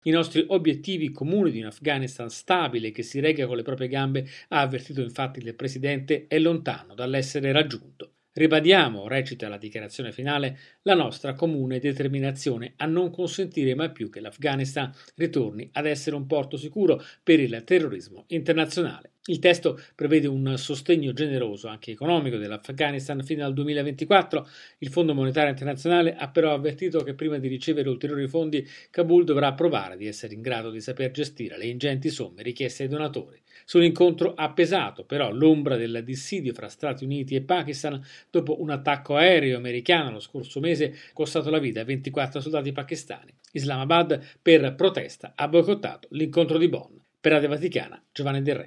I nostri obiettivi comuni di un Afghanistan stabile che si regga con le proprie gambe, ha avvertito infatti il presidente, è lontano dall'essere raggiunto. Ribadiamo, recita la dichiarazione finale, la nostra comune determinazione a non consentire mai più che l'Afghanistan ritorni ad essere un porto sicuro per il terrorismo internazionale. Il testo prevede un sostegno generoso, anche economico, dell'Afghanistan fino al 2024. Il Fondo Monetario Internazionale ha però avvertito che prima di ricevere ulteriori fondi, Kabul dovrà provare di essere in grado di saper gestire le ingenti somme richieste ai donatori. Sull'incontro ha pesato però l'ombra del dissidio fra Stati Uniti e Pakistan dopo un attacco aereo americano lo scorso mese costato la vita a 24 soldati pakistani. Islamabad, per protesta, ha boicottato l'incontro di Bonn. Per Radio Vaticana, Giovanni Del Re.